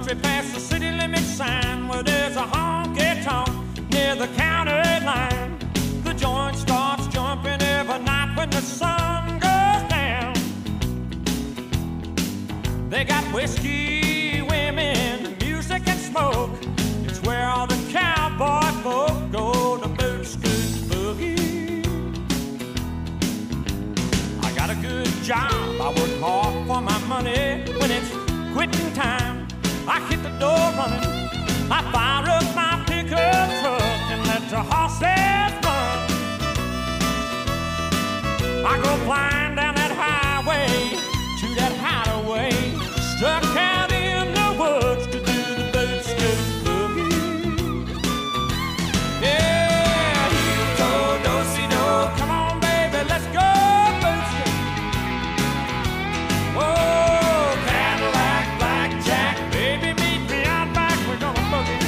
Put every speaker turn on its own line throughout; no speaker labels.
we pass the city limit sign where there's a honky-tonk near the county line. The joint starts jumping every night when the sun goes down. They got whiskey, women, music and smoke. It's where all the cowboy folk go to boot, scoot, boogie. I got a good job, I work hard for my money. When it's quitting time, I hit the door running. I fire up my pickup truck and let the horses run. I go flying down that highway to that hideaway, stuck out in the woods to do the boot, scoot, boogie. Yeah, heel toe, do-si-do, come on baby, let's go boot scoot. Oh, Cadillac, blackjack, baby, meet me out back, we're gonna boogie.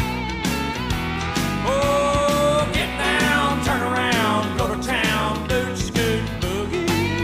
Oh, get down, turn around, go to town, boot scoot, boogie.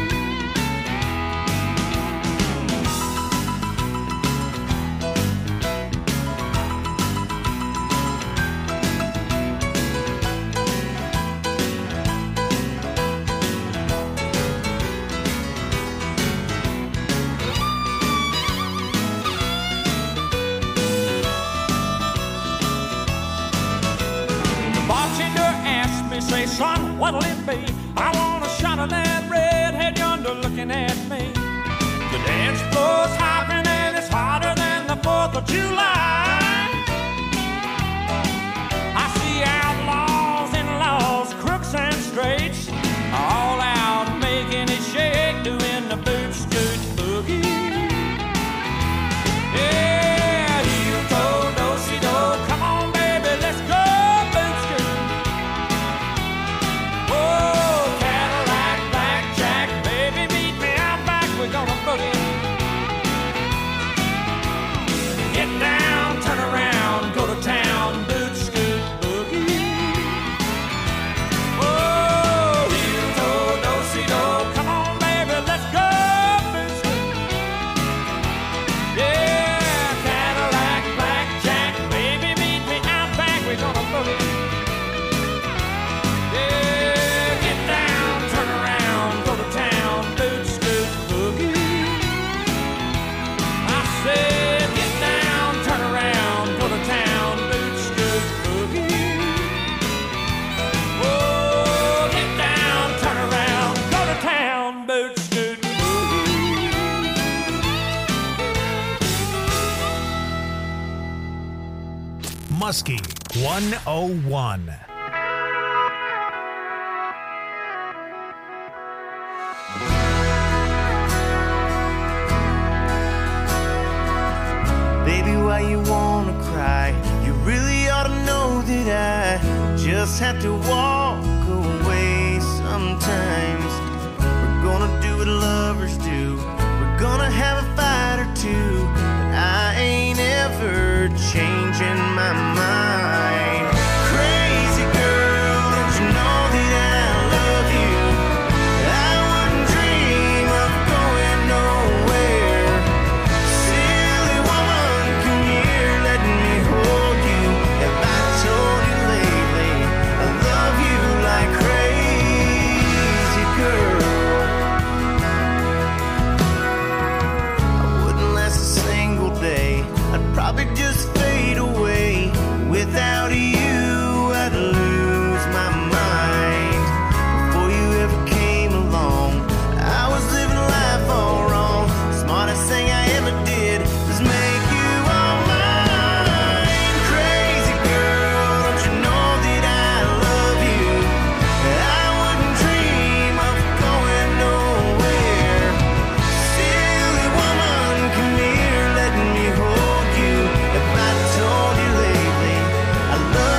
The bartender asked me, say, son, what'll it be? I want a shot of that redhead yonder looking at me. The dance floor's hopping and it's hotter than the 4th of July. I see outlaws and laws, crooks and straights, all out making it shake, doing the boot, scoot, boogie. Yeah, heel toe, do-si-do, come on baby, let's go boot scoot. Oh, Cadillac, blackjack, baby, meet me out back, we're gonna boogie. Get down, turn around, go to town, boot scoot, boogie. Oh, heel toe, do-si-do, come on baby, let's go boot scoot. Yeah, Cadillac, blackjack, baby, meet me out back, we're gonna boogie. Yeah, get down, turn around, go to town, boot scoot, boogie. I said, get down, turn around, go to town, boot scoot, boogie. Oh, get down, turn around, go to town, boot scoot, boogie.
Muskie 101.
Baby, why you wanna cry? You really ought to know that I just have to walk away sometimes. We're gonna do what lovers do. We're gonna have a fight or two, but I ain't ever changing my mind. Crazy girl, don't you know that I love you? I wouldn't dream of going nowhere. Silly woman, come here, let me hold you. Have I told you lately I love you like crazy girl? I wouldn't last a single day. I'd probably just fade away. Without you, I'd lose my mind. Before you ever came along, I was living life all wrong. Smartest thing I ever did was make you all mine. Crazy girl, don't you know that I love you? I wouldn't dream of going nowhere. Silly woman, come here, let me hold you. If I told you lately I love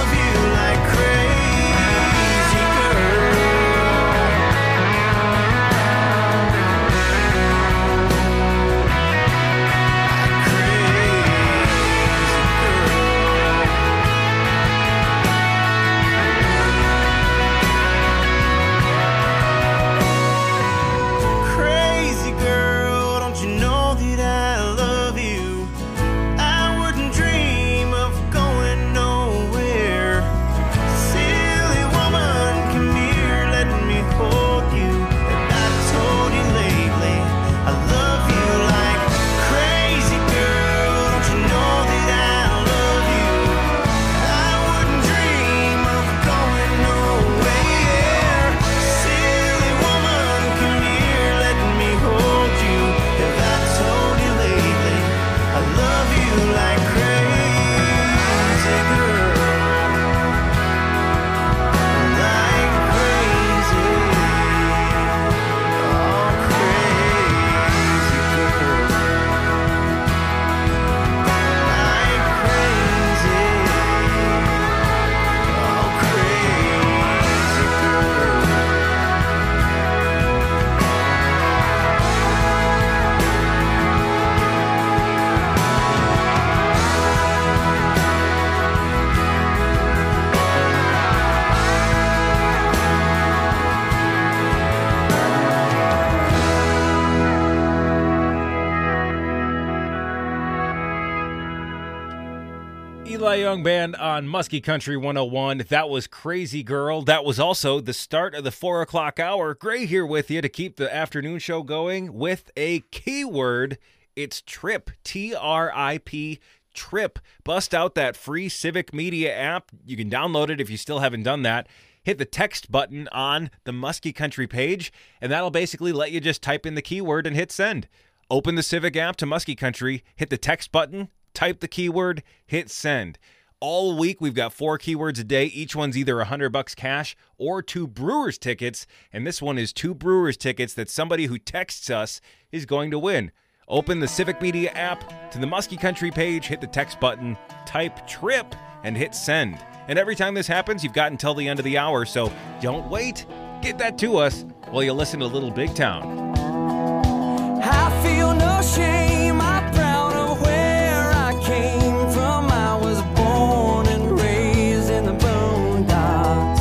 Eli Young Band on Muskie Country 101. That was Crazy Girl. That was also the start of the 4 o'clock hour. Gray here with you to keep the afternoon show going with a keyword. It's TRIP, T-R-I-P, TRIP. Bust out that free Civic Media app. You can download it if you still haven't done that. Hit the text button on the Muskie Country page, and that'll basically let you just type in the keyword and hit send. Open the Civic app to Muskie Country, hit the text button, type the keyword, hit send. All week, we've got 4 keywords a day. Each one's either $100 cash or 2 Brewers tickets. And this one is 2 Brewers tickets that somebody who texts us is going to win. Open the Civic Media app to the Muskie Country page, hit the text button, type TRIP, and hit send. And every time this happens, you've got until the end of the hour. So don't wait. Get that to us while you listen to Little Big Town.
I feel no shame. I'm proud of where I came from. I was born and raised in the boondocks.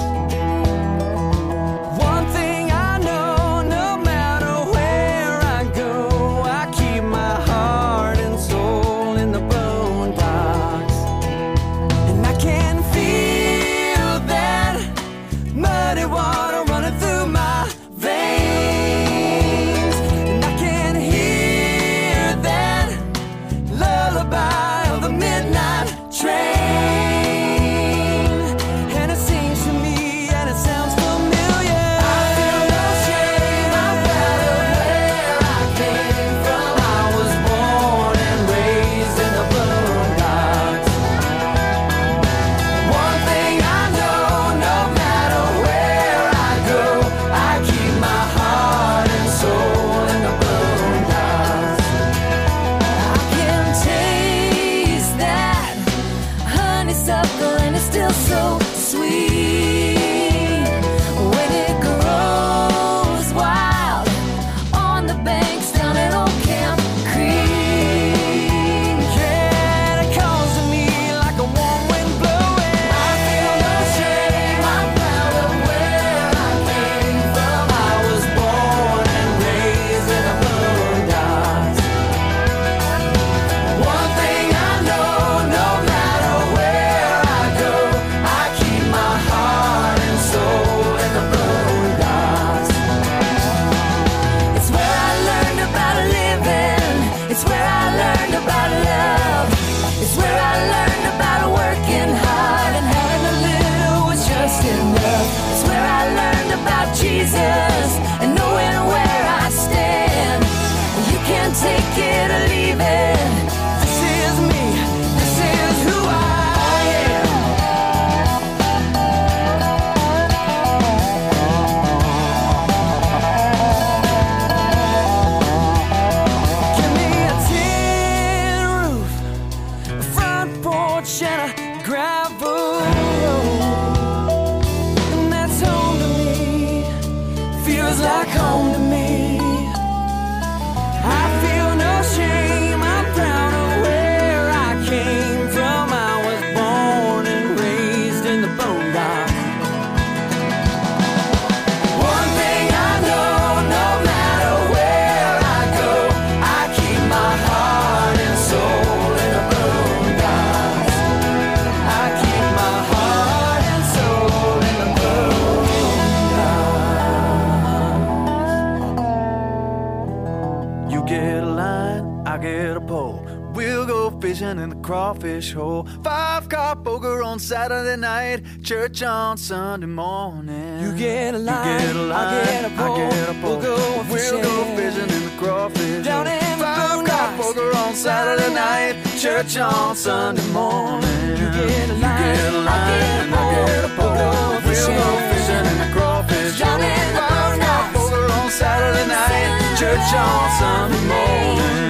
One thing I know, no matter where I go, I keep my heart and soul in the boondocks. And I can feel that muddy water running through my veins. And I can hear that lullaby of the midnight train. And it sings to me and it sounds familiar. I feel no shame, I'm proud of where I came from. I was born and raised in the boondocks. One thing I know, no matter where I go, I keep my heart and soul in the boondocks. I can taste that honeysuckle and it's still so sweet when it grows wild on the banks down at Old Camp Creek. Yeah, it calls to me like a warm wind blowing. I feel no shame, I'm proud of where I came from. I was born and raised in the boondocks. One thing I know, no matter where I go, I keep my heart and soul in the boondocks. It's where I learned about living. It's where I learned about love. It's where I learned about working hard and having a little was just enough. It's where I learned about Jesus and knowing where I stand. You can take it or leave it. This is me. This is who I am. Give me a tin roof, a front porch, and a gravel road, and that's home to me. Feels like home to me. I feel no shame. I'm proud of where I came from. I was born and raised in the boondocks. One thing I know, no matter where I go, I keep my heart and soul in the boondocks. I keep my heart and soul in the boondocks. You get a line, I get a pole. We'll go fishing in the crawfish hole. 5-car poker on Saturday night, church on Sunday morning. You get a line, I get a pole. We'll go fishing in the crawfish down in the 5-car poker on Saturday night, church on Sunday morning. You get a line, I get a pole. We'll go fishing in the crawfish down in the 5-car poker on Saturday night, church on Sunday morning.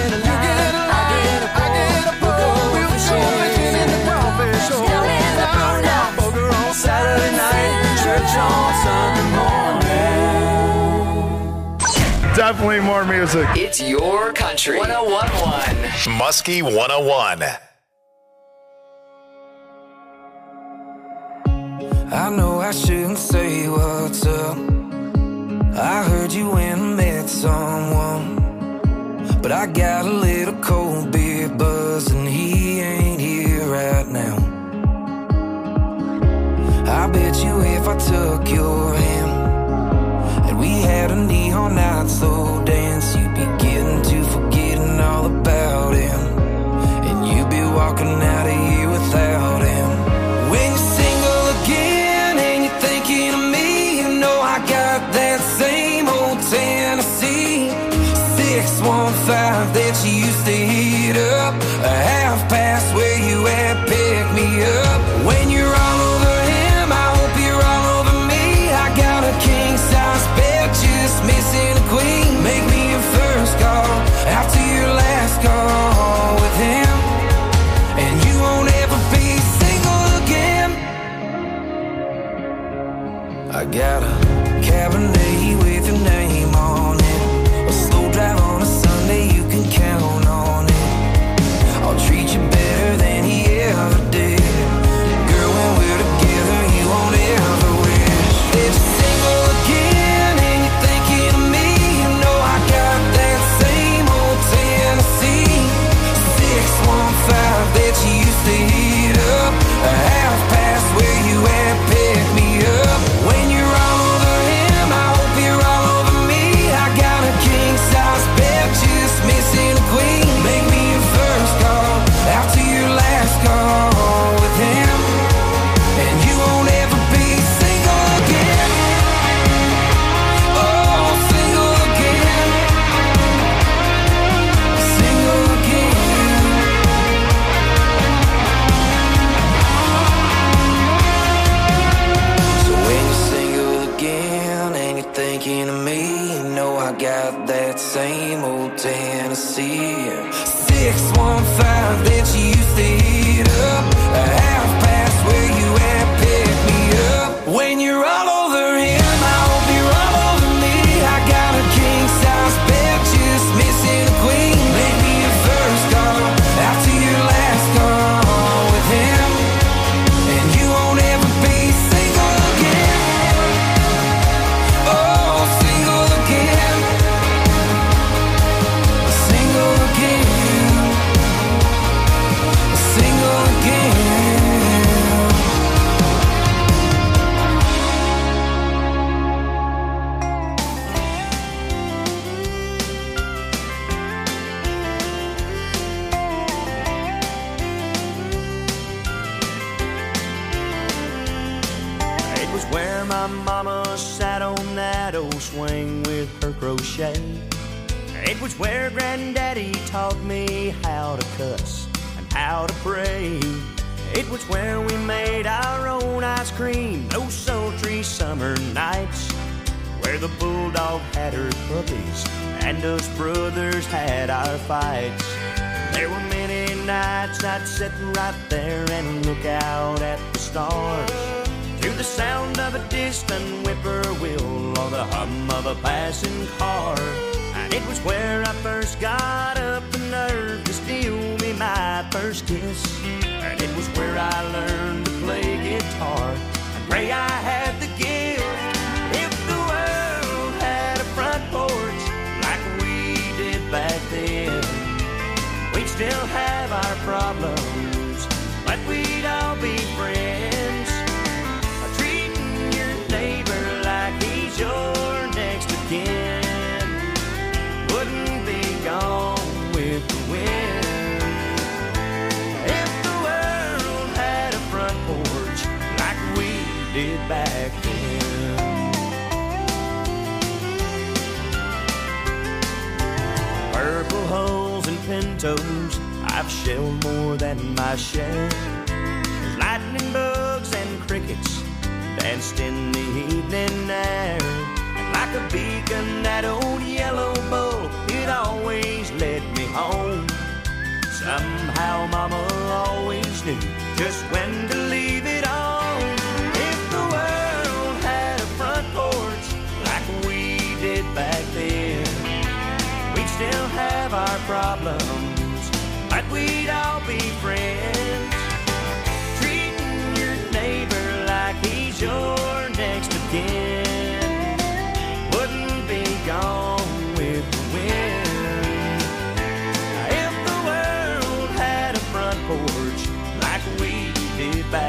Saturday night, church on Sunday morning.
Definitely more music.
It's your country. 101.1.
Muskie 101.
I know I shouldn't say what's up. I heard you went and met someone, but I got a little cold beer buzz and he ain't here right walking out of here without him. When you're single again and you're thinking of me, you know I got that same old Tennessee 615 that you used to heat up. A half past where you at, pick me up. When you're all over him, I hope you're all over me. I got a king-size bed, just missing a queen. Make me your first call after your last call with him, and you won't ever be single again. I got a Cabernet with your name on it, a slow drive on a Sunday, you can count on it. I'll treat you better than he ever did. Girl, when we're together, you won't ever wish that you're single again and you're thinking of me. You know I got that same old Tennessee 615 that you used to heat up. A half past where you at, pick me up. When you're all over him, I hope you're all over me. I got a king-size bed, just missing a queen. Make me your first call after your last call with him, and you won't ever be single again. Oh, single again. Single again. So when you're single again and you're thinking of me, you know I got that same old Tennessee 615 that you used to heat up. A half past where you at, pick me up. When you're all over him, I hope you're all over me. I got a king-size bed, just missing a queen. Make me your first call after your last call with him, and you won't ever be single again. Oh, single again. Single again. Single again.
It was where my mama sat on that old swing with her crochet. It was where granddaddy taught me how to cuss and how to pray. It was where we made our own ice cream those sultry summer nights, where the bulldog had her puppies and us brothers had our fights. There were many nights I'd sit right there and look out at the stars, to the sound of a distant whippoorwill or the hum of a passing car. And it was where I first got up the nerve to steal me my first kiss. And it was where I learned to play guitar and pray I had the gift. If the world had a front porch like we did back then, we'd still have our problems, but we'd all be friends. Treating your neighbor like he's your next of kin wouldn't be gone with the wind. If the world had a front porch like we did back then. Purple hulls and pintos, I've shelled more than my share. There's lightning bugs and crickets danced in the evening air. And like a beacon, that old yellow bull, it always led me home. Somehow mama always knew just when to leave it on. If the world had a front porch like we did back then, we'd still have our problems, but we'd all be friends. Treating your neighbor like he's your next of kin wouldn't be gone with the wind. If the world had a front porch like we did back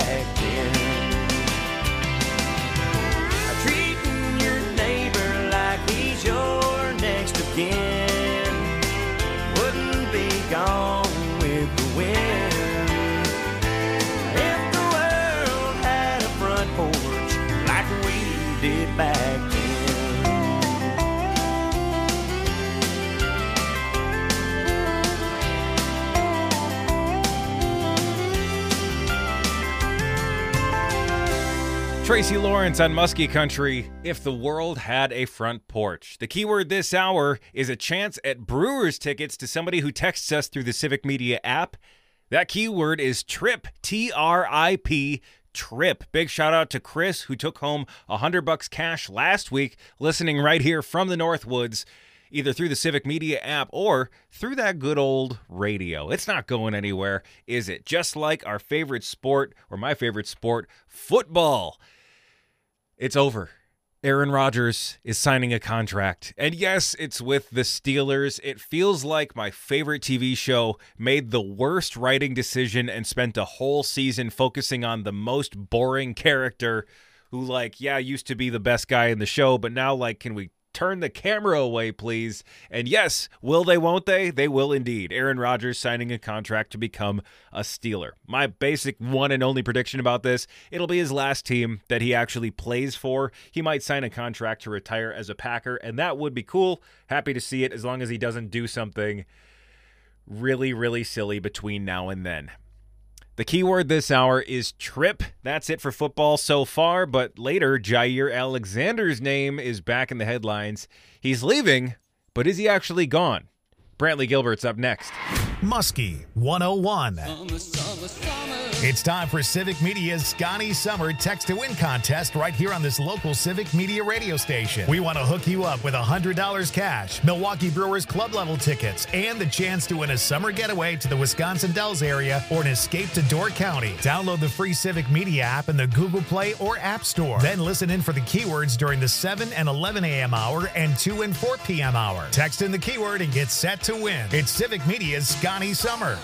Tracy Lawrence on Muskie Country, If the World Had a Front Porch. The keyword this hour is a chance at Brewers tickets to somebody who texts us through the Civic Media app. That keyword is TRIP, T-R-I-P, TRIP. Big shout out to Chris, who took home $100 cash last week, listening right here from the Northwoods, either through the Civic Media app or through that good old radio. It's not going anywhere, is it? Just like our favorite sport, or my favorite sport, football. It's over. Aaron Rodgers is signing a contract. And yes, it's with the Steelers. It feels like my favorite TV show made the worst writing decision and spent a whole season focusing on the most boring character who, used to be the best guy in the show, but now, can we turn the camera away, please? And yes, will they, won't they? They will indeed. Aaron Rodgers signing a contract to become a Steeler. My basic one and only prediction about this, it'll be his last team that he actually plays for. He might sign a contract to retire as a Packer, and that would be cool. Happy to see it, as long as he doesn't do something really, really silly between now and then. The keyword this hour is TRIP. That's it for football so far, but later, Jair Alexander's name is back in the headlines. He's leaving, but is he actually gone? Brantley Gilbert's up next.
Muskie 101. It's time for Civic Media's Scotty Summer Text to Win contest right here on this local Civic Media radio station. We want to hook you up with $100 cash, Milwaukee Brewers club level tickets, and the chance to win a summer getaway to the Wisconsin Dells area or an escape to Door County. Download the free Civic Media app in the Google Play or App Store. Then listen in for the keywords during the 7 and 11 a.m. hour and 2 and 4 p.m. hour. Text in the keyword and get set to win. It's Civic Media's Scotty Summer.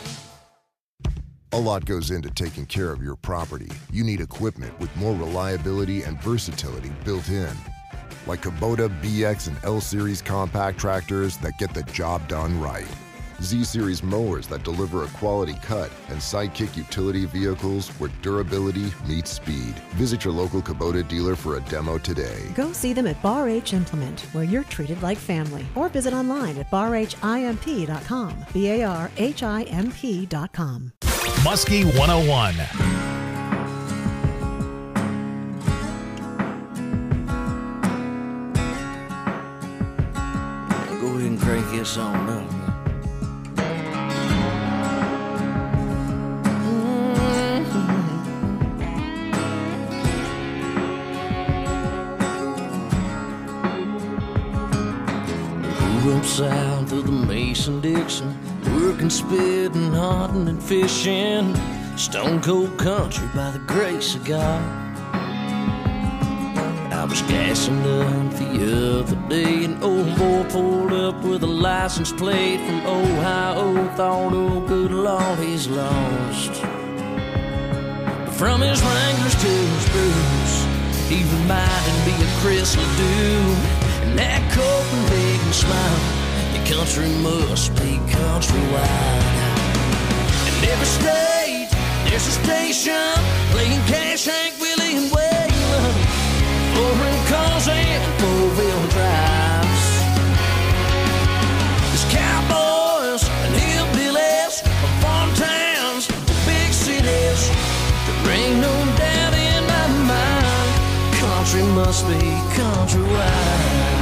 A lot goes into taking care of your property. You need equipment with more reliability and versatility built in. Like Kubota BX and L-Series compact tractors that get the job done right. Z-Series mowers that deliver a quality cut, and Sidekick utility vehicles where durability meets speed. Visit your local Kubota dealer for a demo today.
Go see them at Bar H Implement, where you're treated like family. Or visit online at barhimp.com, barhimp.com.
Muskie 101.
Go ahead and crank this on up. Grew up south of the Mason-Dixon, working, spitting, hunting, and fishing. Stone cold country by the grace of God. I was gassing up the other day, an old boy pulled up with a license plate from Ohio. Thought, oh good Lord, he's lost. But from his Wranglers to his boots, he reminded me of Chris Ledoux. And that Copenhagen smile, your country must be countrywide. In every state, there's a station playing Cash, Hank, Willie, and Waylon. Foreign cars and four-wheel drives. There's cowboys and hillbillies from farm towns to big cities. There ain't no doubt in my mind, country must be countrywide.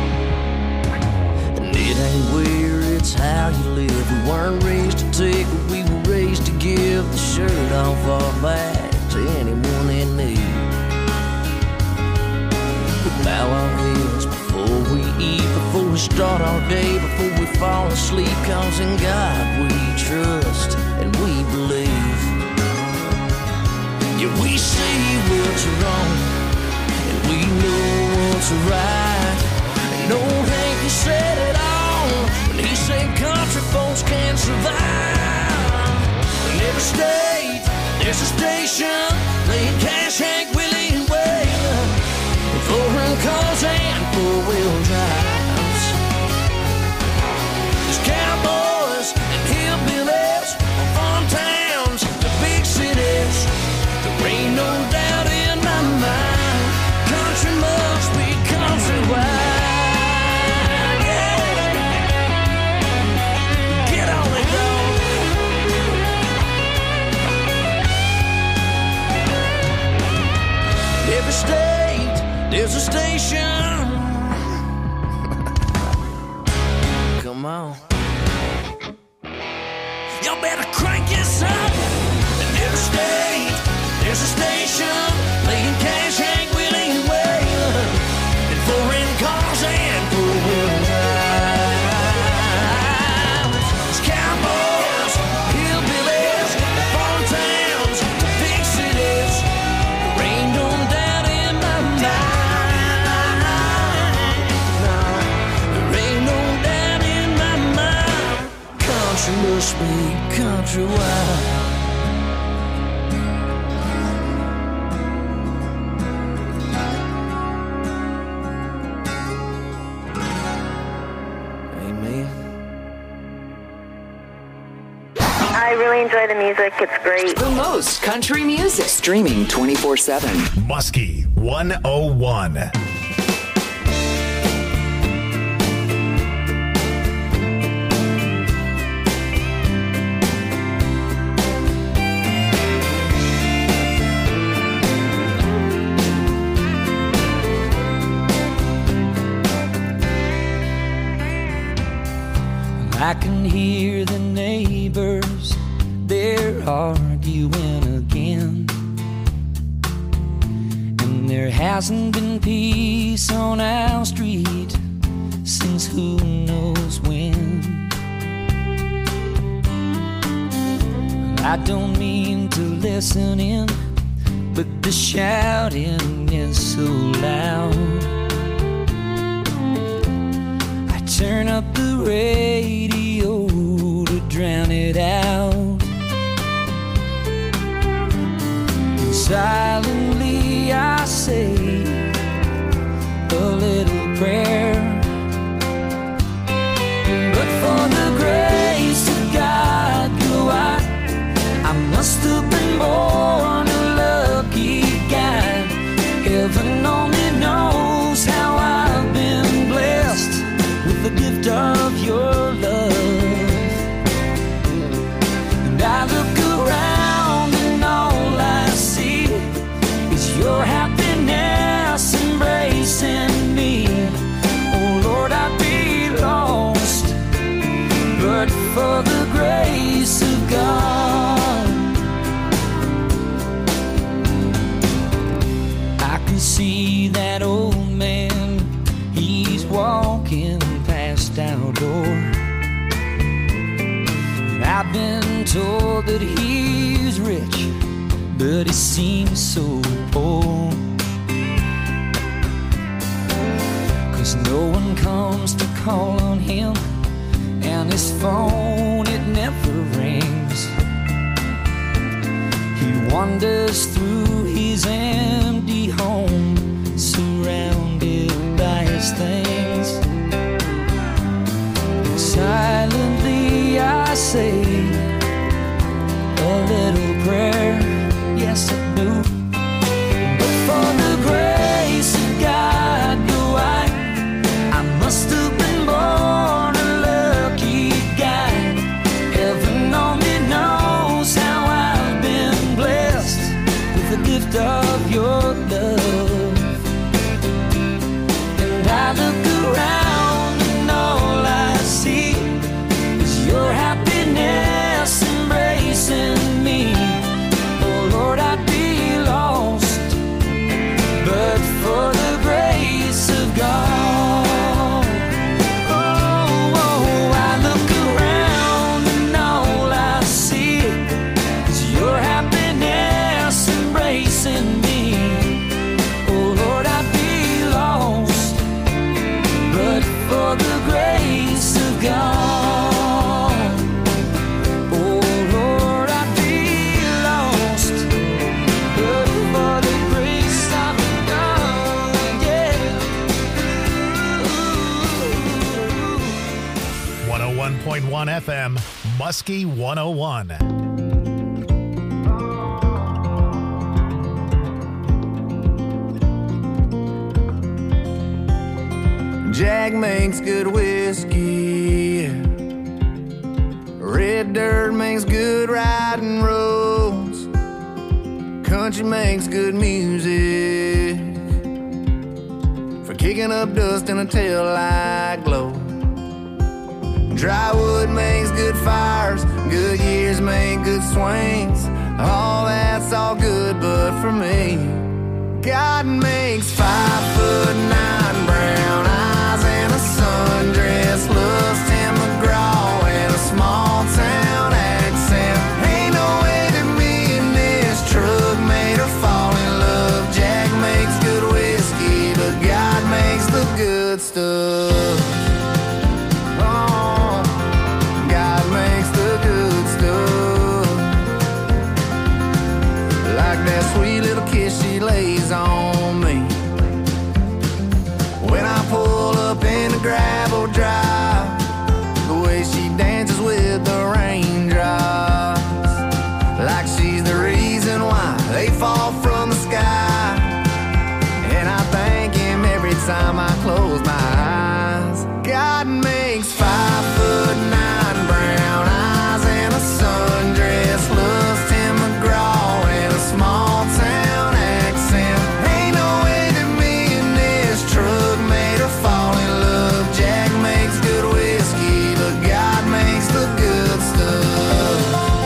And it ain't where, it's how you live. We weren't raised to take what we were raised to give. The shirt off our back to anyone in need. We bow our heads before we eat, before we start our day, before we fall asleep. Cause in God we trust and we believe. Yeah, we see what's wrong and we know what's right. And old Hank said it all when he said country folks can't survive. In every state, there's a station playing Cash, Hank, Willie, and Waylon. Foreign cars and four-wheel drives. There's cowboys and hillbillies from farm towns to big cities. There ain't no doubt in my mind, country must be countrywide. every state there's a station. Come on. Y'all better crank this up. In every state there's a station playing Cash, Hank Willie, and Waylon, and foreign cars and four-wheel drives. It's cowboys, hillbillies, farm towns, big cities. There ain't no doubt in my mind. No, there ain't no doubt in my mind. Country must be countrywide.
I really enjoy the music. It's great.
The most country music. Streaming 24/7.
Muskie 101.
I can hear the neighbors, they're arguing again. And there hasn't been peace on our street since who knows when. I don't mean to listen in, but the shouting is so loud. Turn up the radio to drown it out. And silently I say a little prayer. But for the grace of God, I must have been born a lucky guy. Heaven only knows how I've been blessed with the gift of your love. And I look around and all I see is your happiness embracing me. Oh Lord, I'd be lost but for the grace of God. I can see that old man, he's walking past our door. I've been told that he's rich, but he seems so poor. 'Cause no one comes to call on him, and his phone, it never rings. He wanders through his empty home, surrounded by his things. Silently I say a little prayer, yes I do. But for the grace of God, I must have been born a lucky guy. Heaven only knows how I've been blessed with the gift of your love. And I look around and all I see is your happiness embracing me. Oh Lord, I'd be lost but for the grace of God. Oh, I look around and all I see is your happiness embracing me. Oh Lord, I'd be lost but for the grace of God. Oh Lord, I'd be lost but for the grace of God. Yeah.
101.1 FM, Muskie 101.
Jack makes good whiskey. Red dirt makes good riding roads. Country makes good music. kicking up dust in a taillight glow. Dry wood makes good fires, good years make good swings. All that's all good, but for me, God makes 5'9" brown eyes and a sundress, loves Tim McGraw and a small town accent. Ain't no way that me and this truck made her fall in love. Jack makes good whiskey, but God makes the good stuff. Oh, God makes the good stuff. Like that sweet little kiss she lays on me when I pull up in the gravel drive, the way she dances with the raindrops, like she's the reason why they fall from the sky. And I thank him every time I close my eyes. God makes 5'9" brown eyes and a sundress, loves Tim McGraw and a small town accent. Ain't no way that me and this truck made her fall in love. Jack makes good whiskey, but God makes the good stuff.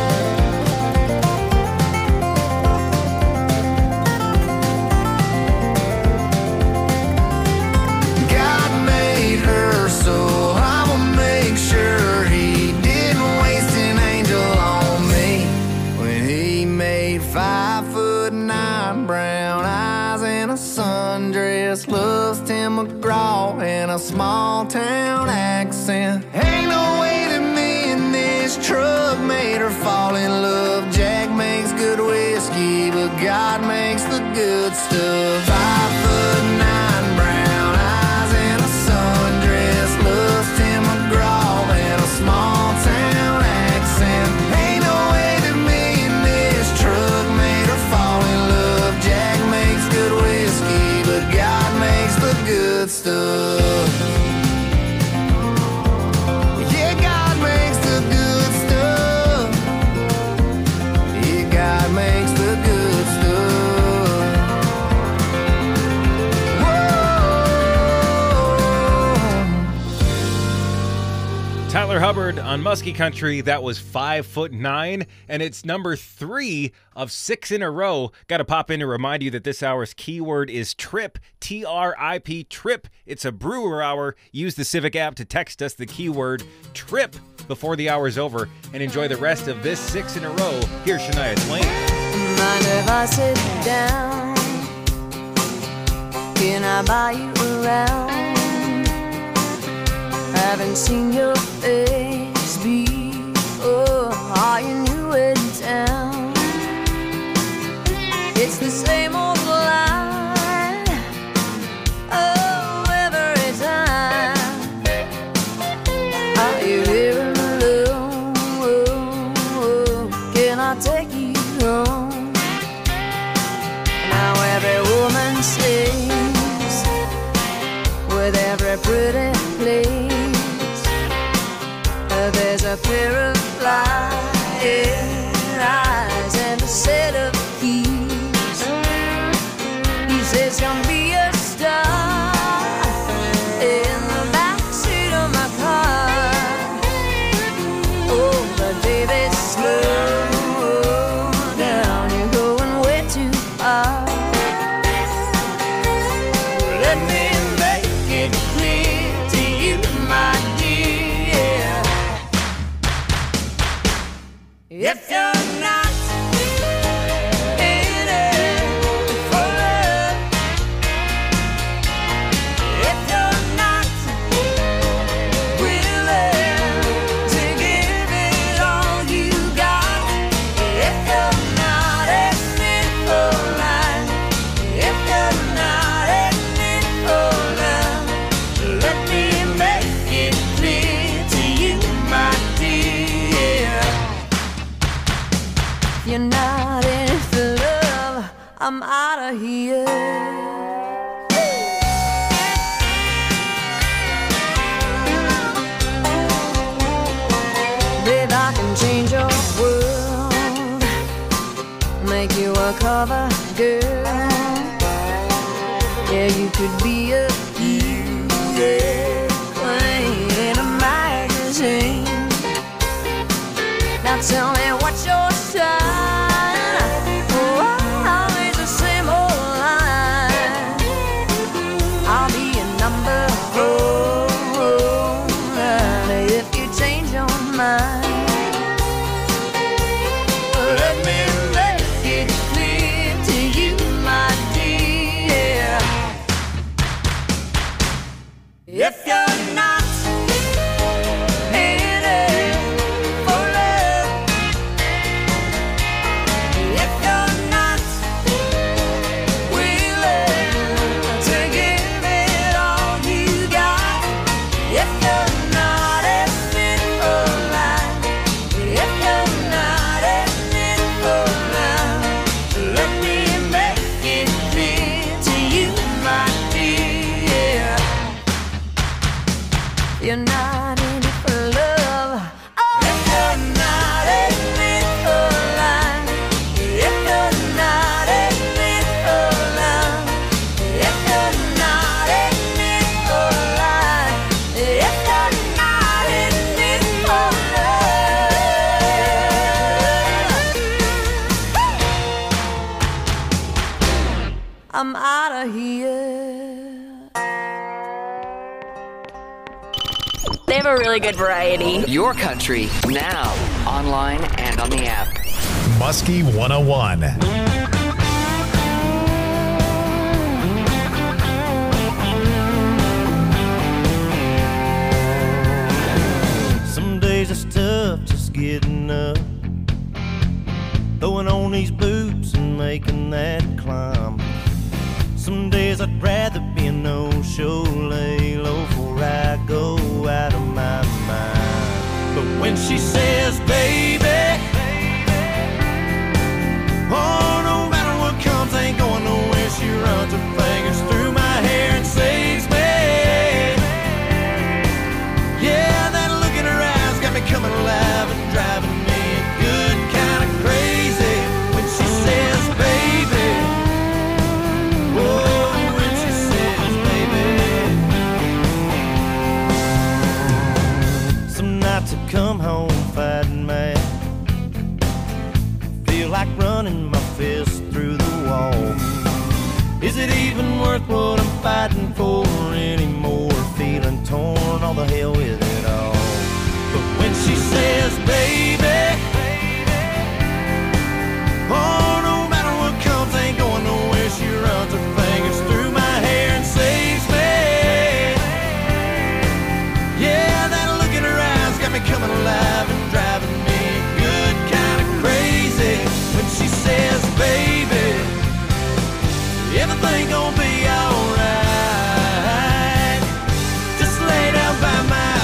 God made her, so I'ma make sure he didn't waste an angel on me when he made 5'9" brown eyes and a sundress, loves Tim McGraw and a small town accent. Ain't no way that me and this truck made her fall in love. Jack makes good whiskey, but God makes the good stuff. 5'9" brown eyes and a sundress, loves Tim McGraw and a small town accent. Ain't no way that me and this truck made her fall in love. Jack makes good whiskey, but God makes the good stuff. Yeah, God makes the good stuff. Yeah, God makes the good stuff. Whoa.
Tyler Hubbard on Muskie Country. That was 5'9", and it's number 3 of 6 in a row. Got to pop in to remind you that this hour's keyword is trip, T-R-I-P, trip. It's a brewer hour. Use the Civic app to text us the keyword trip before the hour's over and enjoy the rest of this 6 in a row. Here's Shania Twain.
Mind if I sit down? Can I buy you around? Haven't seen your face before. Are you new in town? It's the same old line. Oh, every time. Are you here alone? Can I take you home? Now every woman sings with every pretty place. There's a pair of flying eyes and a set of keys. He says, come be a star in the backseat of my car. Oh, but baby, slow down, you're going way too far. Let me make it clear to you, my dear. If you're not in it for love, if you're not willing to give it all you got, if you're not in it for life, if you're not in it for love, let me make it clear to you, my dear. You're not in it for love, I'm out of here. Babe, I can change your world, make you a cover girl. Yeah, you could be a beauty queen in a magazine. Now tell me what's your sign? Oh, always the same old line. I'll be a number 4 if you change your mind. Let me make it clear to you, my dear. If you're not in it for love, if you're not willing to give it all you got, if you're not in it for life, if you're not in it for love, let me make it clear to you, my dear. You're not in it for love. Oh, if you're not in it for life, if you're not in it for love, if you're not in it for life, if you're not in it for love, I'm out of here.
They have a really good variety. Your country, now, online and on the app.
Muskie 101.
Some days it's tough just getting up, throwing on these boots and making that climb. Some days I'd rather be a no-show, lay low before I go out of my mind. But when she says, baby, oh, no matter what comes, ain't going nowhere, she runs her fingers through my hair and saves me. Yeah, that look in her eyes got me coming alive and driving me good kind of crazy. When she says, baby, oh, when she says, baby. Some nights I come home fighting mad, feel like running my fist through the wall. Is it even worth what I'm fighting for anymore? Feeling torn, all the hell with it all. But when she says, baby, oh, no matter what comes, ain't going nowhere, she runs her fingers through my hair and saves me. Yeah, that look in her eyes got me coming alive and driving me good kind of crazy. When she says, baby, everything gonna be alright, just lay down by my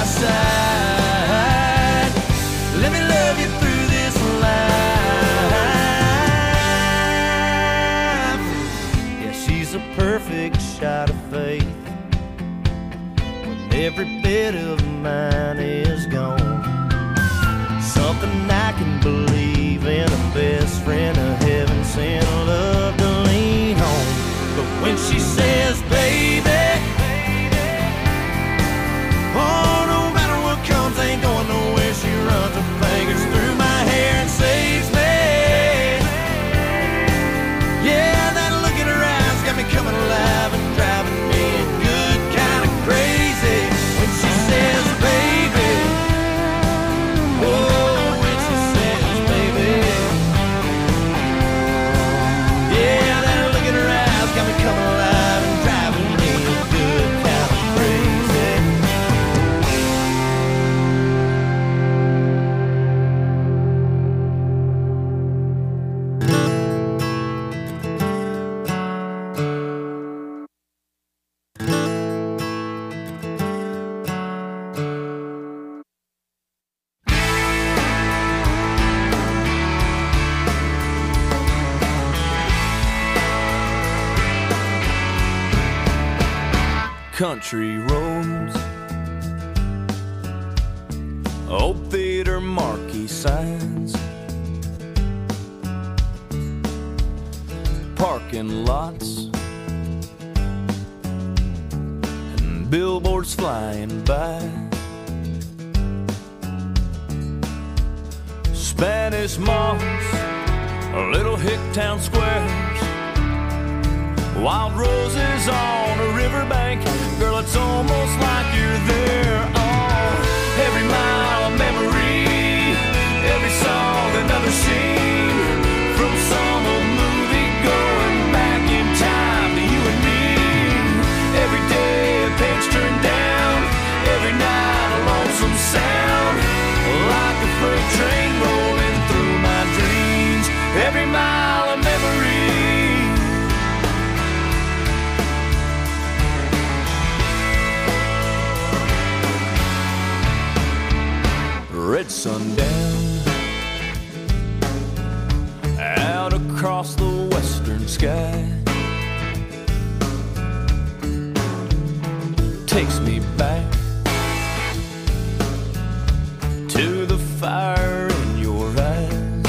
side, let me love you through this life. Yeah, she's a perfect shot of faith when every bit of mine is gone. Something I can believe in, a best friend of heaven sent, love to lean on. But when she says, baby, oh, no matter what comes, ain't going nowhere, she runs her fingers through my hair and saves me. Yeah, that look in her eyes got me coming alive and driving me good kind of crazy. When she says, baby, oh, when she says, baby, yeah, that look in her eyes got me coming alive and driving me good kind of crazy. Country roads, old theater marquee signs, parking lots,
billboards flying by. Spanish moss, little hick town squares, wild roses on a riverbank. Girl, it's almost like you're there. Oh, every mile of memory, every song another scene, from some old movie going back in time to you and me. Every day a page turned down, every night a lonesome sound, like a freight train rolling through my dreams. Every mile of memory. Red sundown out across the western sky takes me back to the fire in your eyes.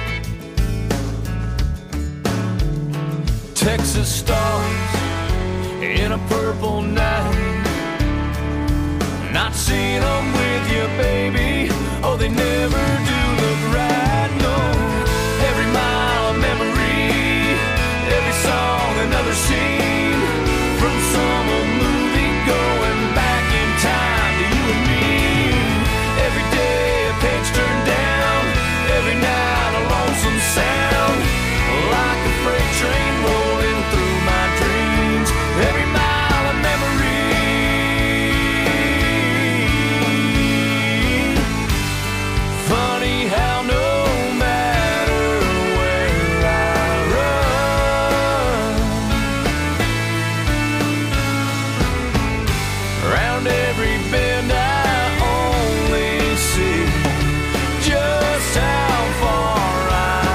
Texas stars in a purple night, not seeing them with you, baby. Oh, they never do look right, no. Every mile of memory, every song another scene, from some old movie going back in time to you and me. Every day a page turned down, every night a lonesome sound, like a freight train rolling through my dreams. Every mile of memory. Funny how no matter where I run, around every bend I only see just how far I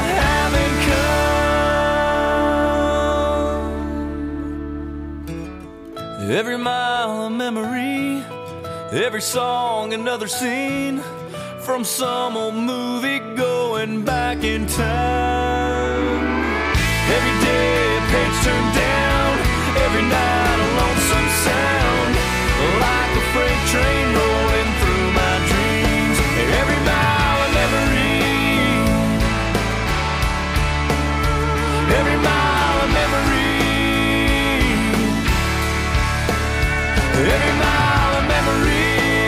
haven't come. Every mile of memory, every song another scene, from some old movie going back in time. Every day a page turned down, every night a lonesome sound, like a freight train rolling through my dreams. Every mile of memory, every mile of memory, every mile of memory.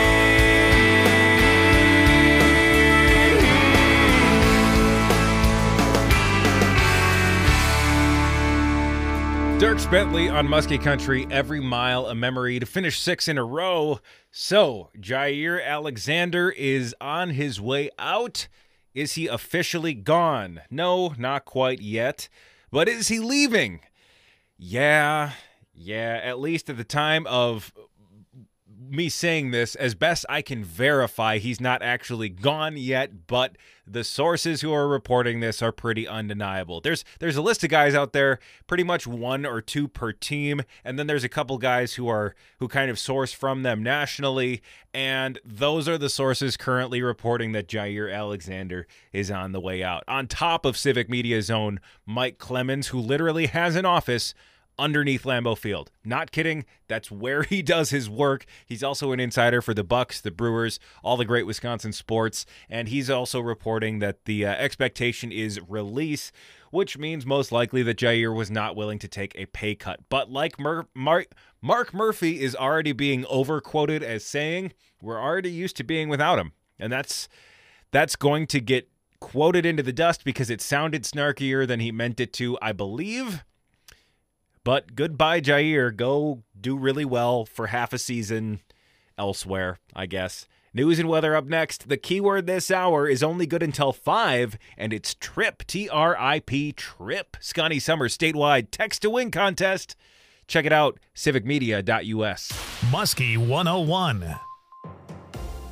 Dierks Bentley on Muskie Country, Every Mile a Memory, to finish 6 in a row. So, Jair Alexander is on his way out. Is he officially gone? No, not quite yet. But is he leaving? Yeah, at least at the time of me saying this, as best I can verify, he's not actually gone yet, but the sources who are reporting this are pretty undeniable. There's a list of guys out there, pretty much 1 or 2 per team, and then there's a couple guys who kind of source from them nationally, and those are the sources currently reporting that Jair Alexander is on the way out. On top of Civic Media's own Mike Clemens, who literally has an office underneath Lambeau Field. Not kidding. That's where he does his work. He's also an insider for the Bucks, the Brewers, all the great Wisconsin sports, and he's also reporting that the expectation is release, which means most likely that Jair was not willing to take a pay cut. But like Mark Murphy is already being overquoted as saying, we're already used to being without him. And that's going to get quoted into the dust because it sounded snarkier than he meant it to, I believe. But goodbye, Jair. Go do really well for half a season elsewhere, I guess. News and weather up next. The keyword this hour is only good until 5, and it's TRIP, T-R-I-P, TRIP. Scotty Summers statewide text-to-win contest. Check it out, civicmedia.us.
Muskie 101.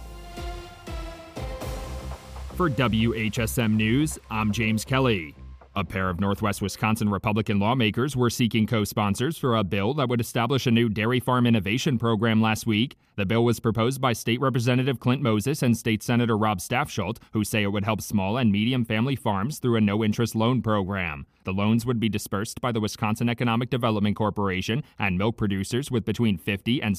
For WHSM News, I'm James Kelly. A pair of Northwest Wisconsin Republican lawmakers were seeking co-sponsors for a bill that would establish a new dairy farm innovation program last week. The bill was proposed by State Representative Clint Moses and State Senator Rob Staffschulte, who say it would help small and medium family farms through a no-interest loan program. The loans would be dispersed by the Wisconsin Economic Development Corporation, and milk producers with between 50 and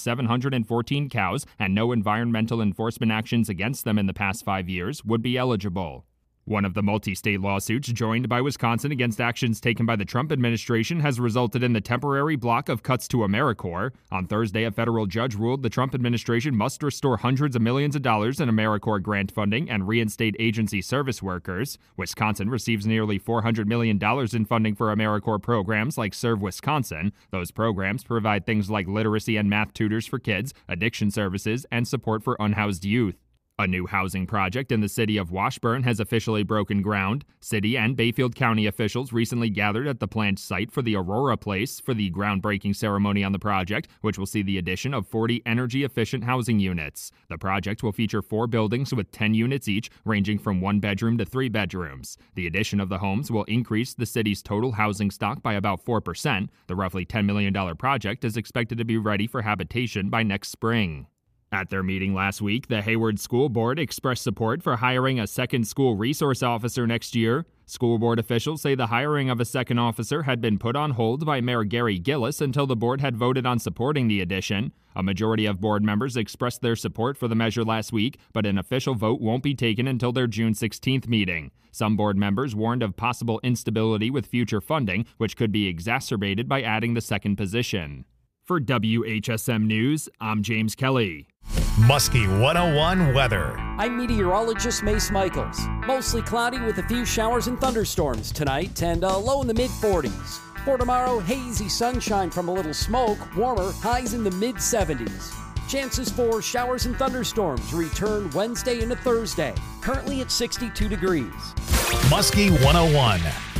714 cows and no environmental enforcement actions against them in the past 5 years would be eligible. One of the multi-state lawsuits joined by Wisconsin against actions taken by the Trump administration has resulted in the temporary block of cuts to AmeriCorps. On Thursday, a federal judge ruled the Trump administration must restore hundreds of millions of dollars in AmeriCorps grant funding and reinstate agency service workers. Wisconsin receives nearly $400 million in funding for AmeriCorps programs like Serve Wisconsin. Those programs provide things like literacy and math tutors for kids, addiction services, and support for unhoused youth. A new housing project in the city of Washburn has officially broken ground. City and Bayfield County officials recently gathered at the planned site for the Aurora Place for the groundbreaking ceremony on the project, which will see the addition of 40 energy-efficient housing units. The project will feature 4 buildings with 10 units each, ranging from 1 bedroom to 3 bedrooms. The addition of the homes will increase the city's total housing stock by about 4%. The roughly $10 million project is expected to be ready for habitation by next spring. At their meeting last week, the Hayward School Board expressed support for hiring a second school resource officer next year. School board officials say the hiring of a second officer had been put on hold by Mayor Gary Gillis until the board had voted on supporting the addition. A majority of board members expressed their support for the measure last week, but an official vote won't be taken until their June 16th meeting. Some board members warned of possible instability with future funding, which could be exacerbated by adding the second position. For WHSM News, I'm James Kelly.
Muskie 101 weather.
I'm meteorologist Mace Michaels. Mostly cloudy with a few showers and thunderstorms tonight and a low in the mid-40s. For tomorrow, hazy sunshine from a little smoke, warmer, highs in the mid-70s. Chances for showers and thunderstorms return Wednesday into Thursday, currently at 62 degrees.
Muskie 101.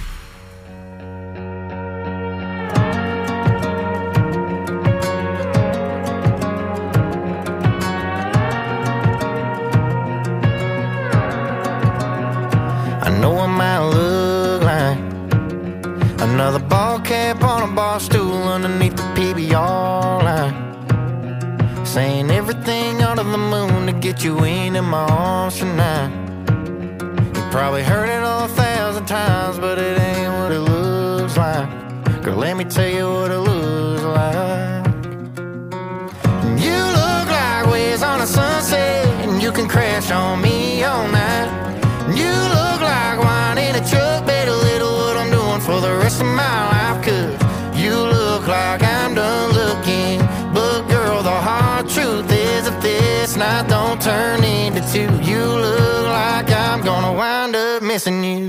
Another ball cap on a bar stool underneath the PBR line, saying everything under the moon to get you into my arms tonight. You probably heard it 1,000 times, but it ain't what it looks like. Girl, let me tell you what it looks like. You look like waves on a sunset, and you can crash on me all night. You look like wine in a truck, better little what I'm doing for the rest of my life. Cause you look like I'm done looking, but girl, the hard truth is if this night don't turn into two, you look like I'm gonna wind up missing you.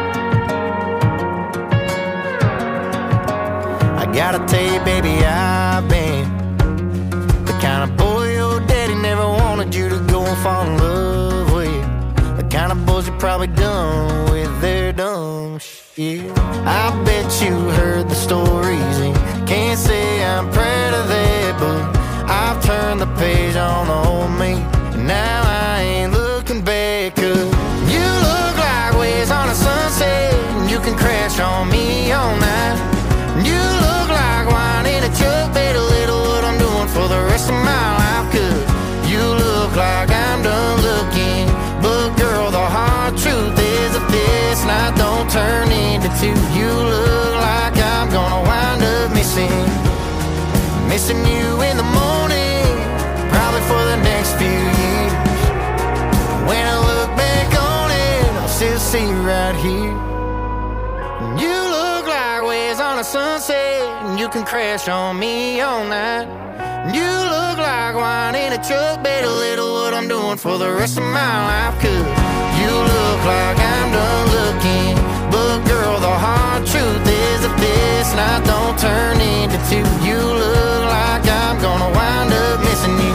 I gotta tell you, baby, I've been the kind of boy your daddy never wanted you to go and fall in love with. The kind of boys you probably done with their dumb shit. I bet you heard the stories and can't say I'm proud of that, but I've turned the page on the old me, and now I ain't looking back. Cause you look like waves on a sunset, and you can crash on me all night. You look like wine in a truck, bet a little what I'm doing for the rest of my life. Cause you look like I'm done looking, but girl, the hard truth is if this night don't turn into two, you look like I'm gonna wind up missing you in the morning, probably for the next few years. When I look back on it, I'll still see you right here. You look like waves on a sunset, and you can crash on me all night. You look like wine in a truck, bet a little what I'm doing for the rest of my life. Cause you look like I'm done looking, but girl, the hard truth is if this night don't turn into two, you look like I'm gonna wind up missing you.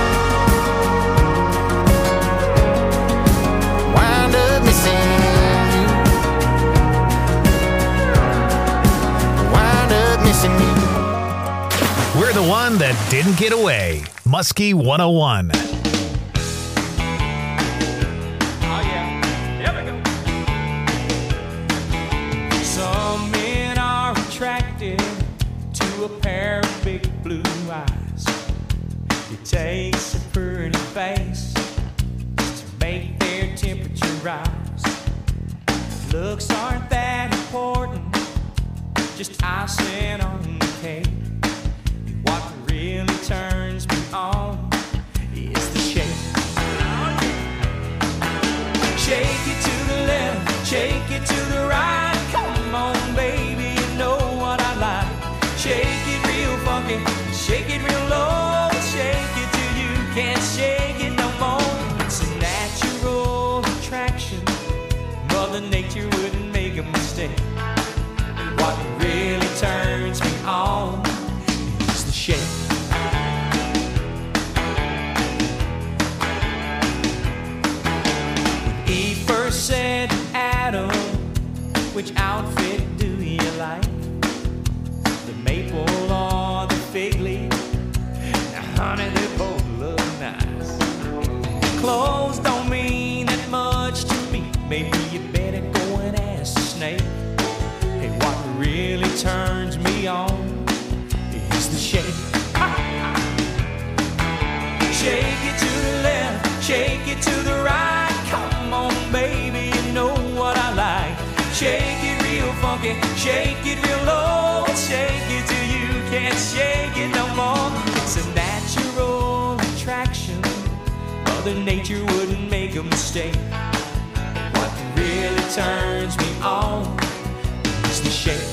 Wind up missing you. Wind up missing you.
We're the one that didn't get away. Muskie 101.
a pair of big blue eyes. It takes a pretty face to make their temperature rise. Looks aren't that important, just icing on the cake. What really turns me on is the shake. Shake it to the left, shake it to the right. Come on, baby, you know what I like. Shake it real funky, shake it real low. Shake it till you can't shake it no more. It's a natural attraction, Mother Nature wouldn't make a mistake. What really turns me on is the shake. When Eve first said to Adam, which outfit do you like? The maple or the fig leaf? Now honey, they both look nice. Clothes don't mean that much to me. Maybe you better go and ask the snake. Hey, what really turns me on is the shake. Shake it to the left, shake it to the right. Come on, baby, you know what I like. Shake it real funky, shake it real low. Shake it till you can't shake it no more. It's a natural attraction, Mother Nature wouldn't make a mistake. What really turns me on is the shake.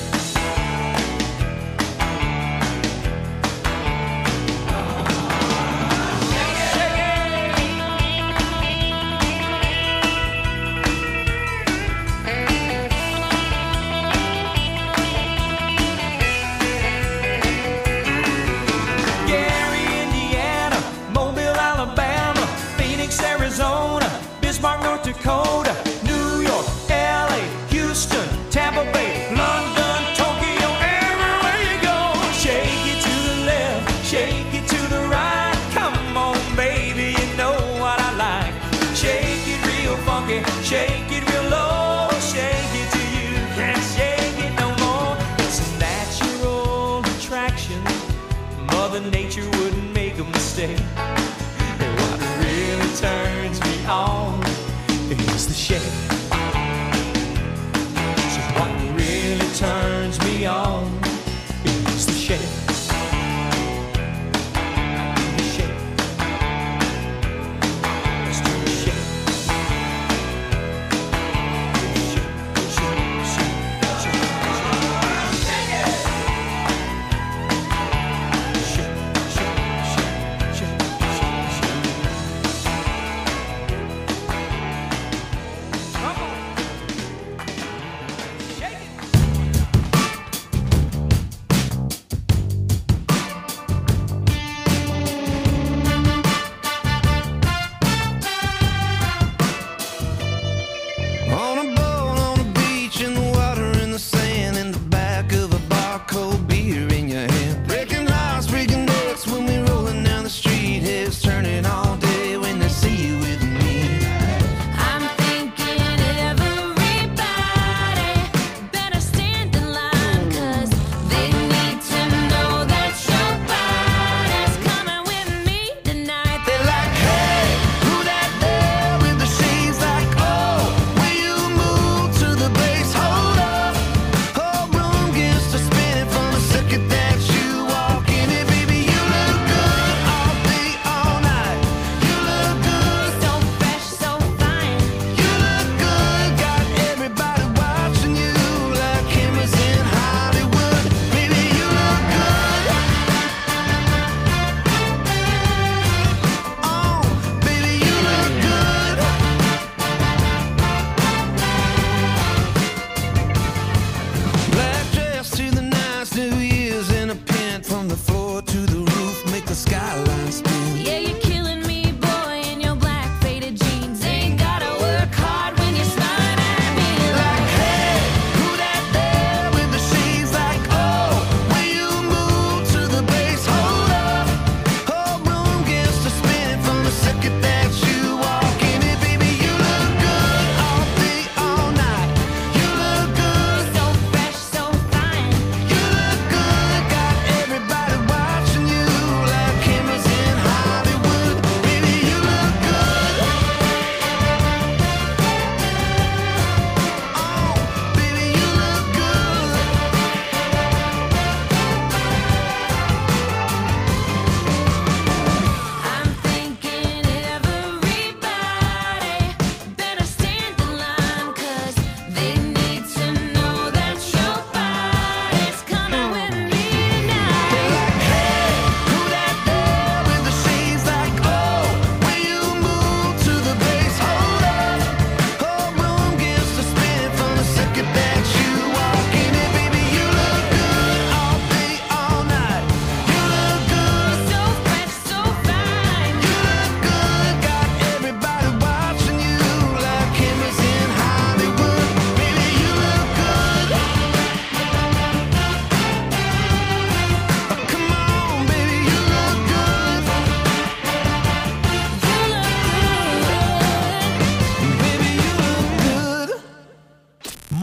Arizona, Bismarck, North Dakota, New York, LA, Houston, Tampa Bay, London, Tokyo, everywhere you go. Shake it to the left, shake it to the right. Come on, baby, you know what I like. Shake it real funky, shake it real low. Shake it till you can't shake it no more. It's a natural attraction, Mother Nature wouldn't make a mistake. Really turns me on is the shake. So what really turns me on is the shake. The shake. Let's do the shake. Shake, shake, shake, shake, shake it. Shake, shake, shake, shake, shake, shake.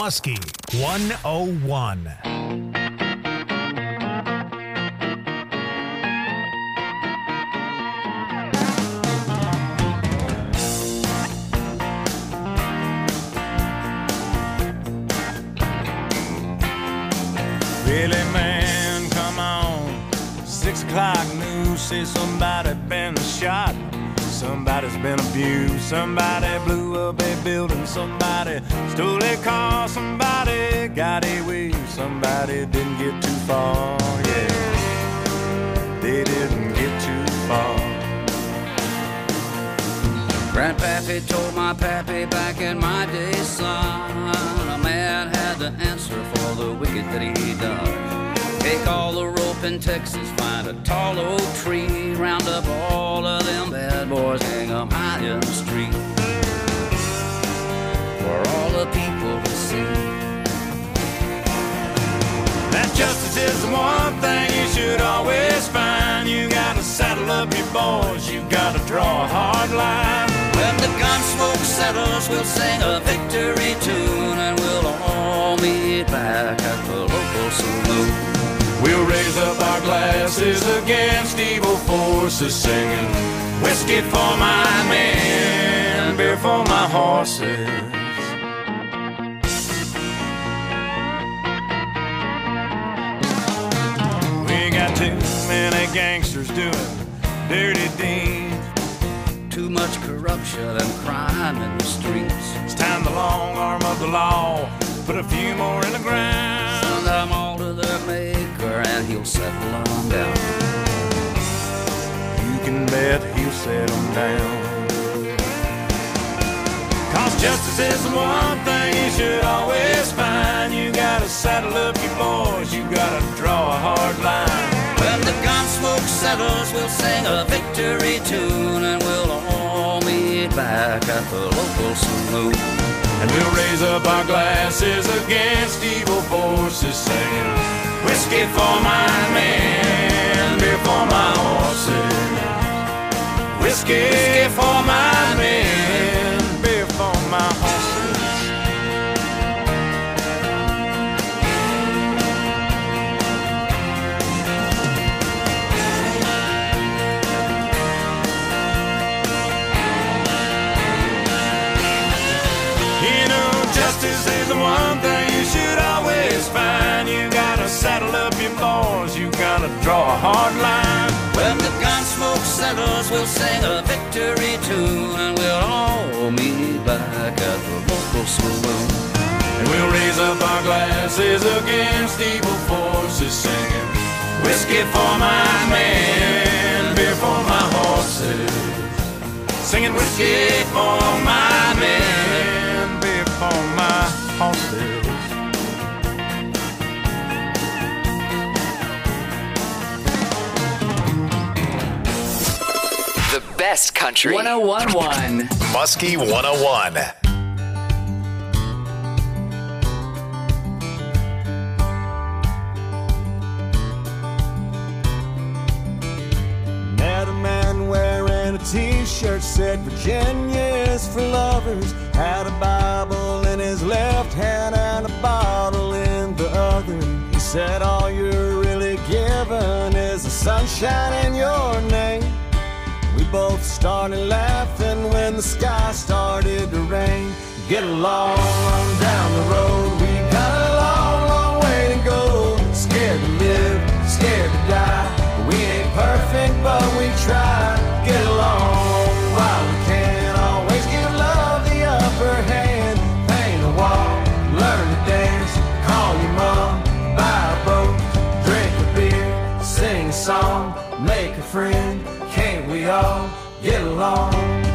Muskie 101.
Really, man, come on. 6 o'clock news says somebody been shot. Somebody's been abused. Somebody blew up a building. Somebody stole a car. Somebody got away. Somebody didn't get too far. Yeah, they didn't get too far.
Grandpappy told my pappy back in my day, son, a man had to answer for the wicked that he done. Take all the rope in Texas, find a tall oak tree, round up all of them bad boys, hang them high in the street for all the people to see.
That justice is the one thing you should always find. You gotta saddle up your boys, you gotta draw a hard line.
When the gun smoke settles, we'll sing a victory tune, and we'll all meet back at the local saloon.
We'll raise up our glasses against evil forces, singing whiskey for my men, beer for my horses. We got too many gangsters doing dirty deeds.
Too much corruption and crime in the streets.
It's time the long arm of the law put a few more in the ground.
Send them all to their maker and he'll settle them down.
You can bet he'll settle them down. Cause justice is the one thing you should always find. You gotta saddle up your boys, you gotta draw a hard line.
When the gun smoke settles, we'll sing a victory tune, and we'll all meet back at the local saloon.
And we'll raise up our glasses against evil forces, singing whiskey for my men, beer for my horses. Whiskey for my men, beer for my horses. Justice is the one thing you should always find. You gotta saddle up your boys, you gotta draw a hard line.
When the gun smoke settles, we'll sing a victory tune, and we'll all meet back at the local saloon.
And we'll raise up our glasses against evil forces, singing whiskey for my men, beer for my horses. Singing whiskey for my men, beer for my horses.
The best country. 101.1.
Muskie 101.
Met a man wearing a t-shirt said Virginia is for lovers. Had a Bible in his left hand and a bottle in the other. He said all you're really given is the sunshine in your name. We both started laughing when the sky started to rain. Get along on down the road. We got a long, long way to go. Scared to live, scared to die. We ain't perfect, but we try. Get along while we can. Always give love the upper hand. Paint a wall, learn to dance. Call your mom, buy a boat, drink a beer, sing a song, make a friend. Can't we all get along?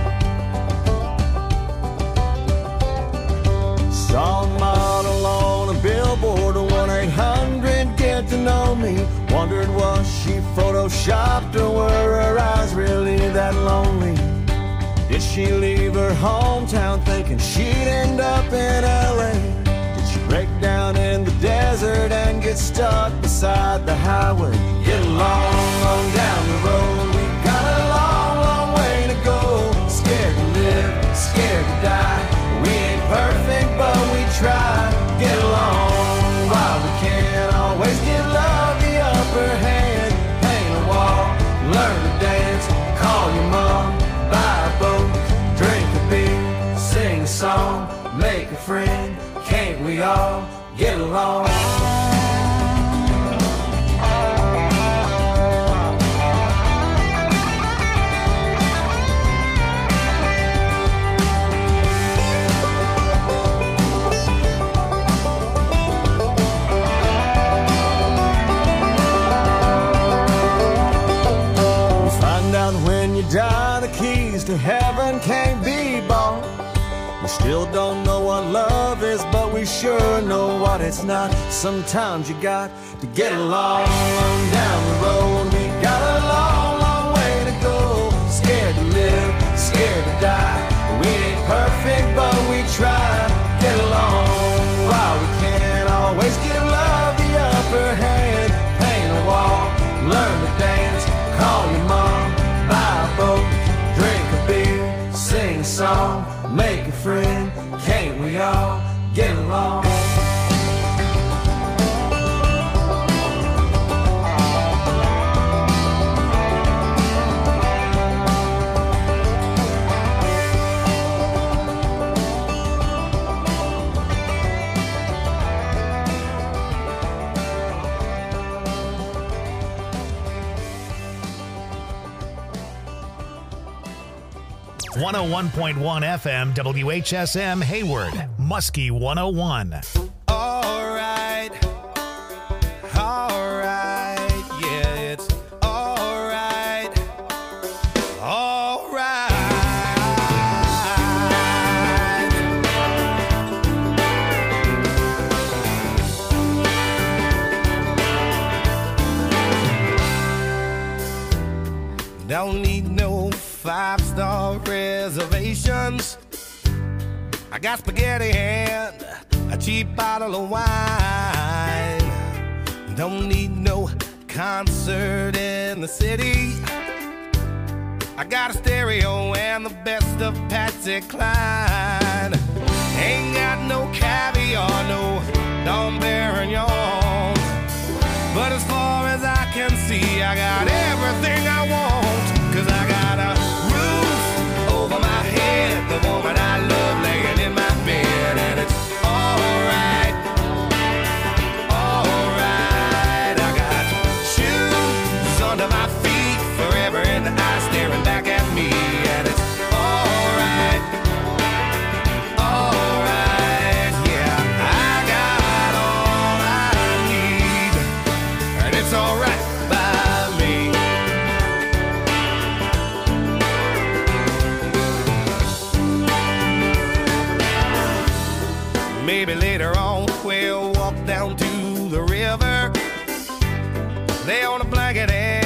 Saw a model on a billboard, 1-800 get to know me. Wondered was she photoshopped or were her eyes really that lonely? Did she leave her hometown thinking she'd end up in LA? Did she break down in the desert and get stuck beside the highway? Get along on down the road. We got a long, long way to go. Scared to live, scared to die. We ain't perfect, but we try. Get
all get along.
When you die, the keys to heaven can't be bought. We still don't know what love is, but we sure know what it's not. Sometimes you got to get along down the road. We got a long, long way to go. Scared to live, scared to die. We ain't perfect, but we try. Get along while we can. Always give love the upper hand. Paint a wall, learn to dance, call your mom. Buy a boat, drink a beer, sing a song, make a friend. Can't we all get along?
101.1 FM WHSM Hayward, Muskie 101.
All right, yeah, it's all right, all right. Don't need no 5-star reservations. I got spaghetti and a cheap bottle of wine. Don't need no concert in the city. I got a stereo and the best of Patsy Cline. Ain't got no caviar, no Dom Perignon. But as far as I can see, I got everything I want. 'Cause I got a roof over my head, the woman I love laying in my bed, and it's alright, alright. I got shoes under my feet, forever in the eye staring back at me, and it's alright, alright. Yeah, I got all I need, and it's alright by me. Maybe later on we'll walk down to the river, lay on a blanket and